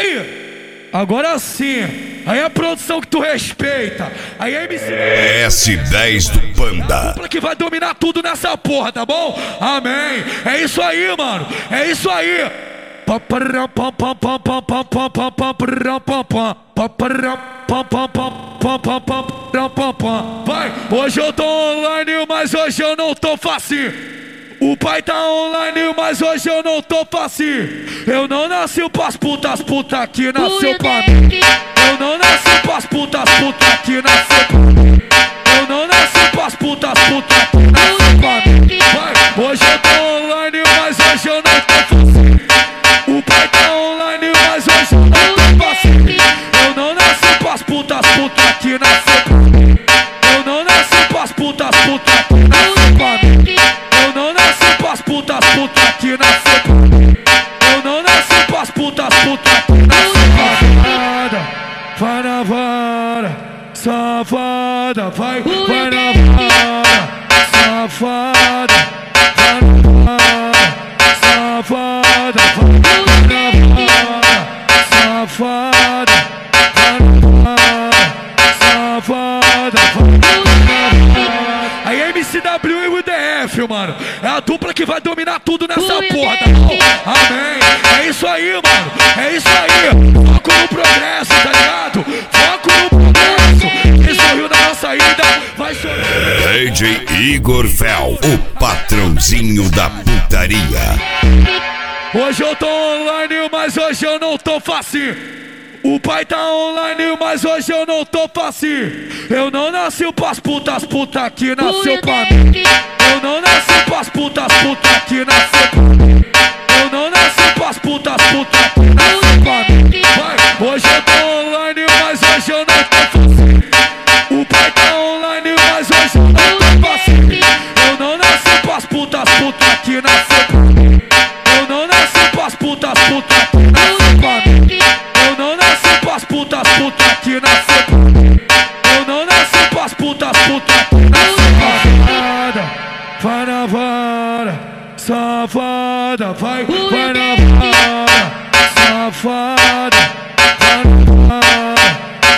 aí, agora sim. Aí a produção que tu respeita. Aí a MC S10 do Panda que vai dominar tudo nessa porra, tá bom? Amém. É isso aí, mano. É isso aí. Vai, hoje eu tô online, mas hoje eu não tô facinho. O pai tá online, mas hoje eu não tô facinho. Eu não nasci pras putas, puta que nasceu pra mim. Eu não nasci pras putas, puta que nasceu pra mim. Eu não nasci pras putas, puta que nasceu pra mim. Vai, hoje eu tô online, mas hoje eu não tô facinho. O pai tá online, mas hoje eu não tô facinho. Eu não nasci pras putas, puta que nasceu pra mim. Eu não nasci pras putas, puta que nasceu pra mim. Eu não nasci pras putas, puta que nasceu pra mim. Eu não nasci pras putas, puta que nasceu pra mim. Vai na vara, safada, vai na vara, safada, vai na vara, safada, vai na vara, safada, vai na vara, safada, vai na vara. Aí MCW e o DF, mano, é a dupla que vai dominar tudo nessa porra, tá bom? Amém. É isso aí, mano, é isso aí. Foco no progresso, tá ligado? Foco no progresso. Quem sorriu na nossa ida vai chorar. DJ Igor Fel, o patrãozinho da putaria. Hoje eu tô online, mas hoje eu não tô facinho. O pai tá online, mas hoje eu não tô facinho. Eu não nasci pras putas, puta que nasceu pra mim. Eu não nasci pras putas, puta que nasceu pra mim. Eu não nasci pras putas, puta que nasceu pra mim. Vai, hoje eu tô online, mas hoje eu não tô facinho. O pai tá online, mas hoje eu não tô facinho. Eu não nasci pras putas, puta que nasceu pra mim. Eu não nasci pras putas, puta que nasceu pra mim. Eu não nasci pras putas, puta que nasceu pra mim. Eu não nasci pras putas, puta que nasceu pra mim. Vai na vara, safada, vai na vara, safada, vai na vara,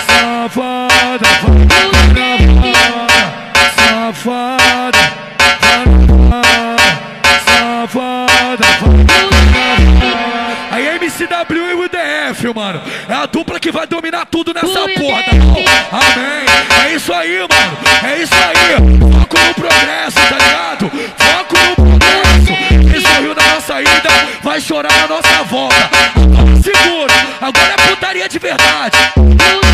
safada, vai na vara, safada, vai na vara, safada, vai na vara. Aí MCW e o DF, mano, é a dupla que vai dominar tudo nessa porra, tá bom? Amém. É isso aí, mano, é isso aí. Foco no progresso, tá ligado? Foco no progresso. Quem sorriu na nossa ida vai chorar na nossa volta. Agora segura, agora é putaria de verdade.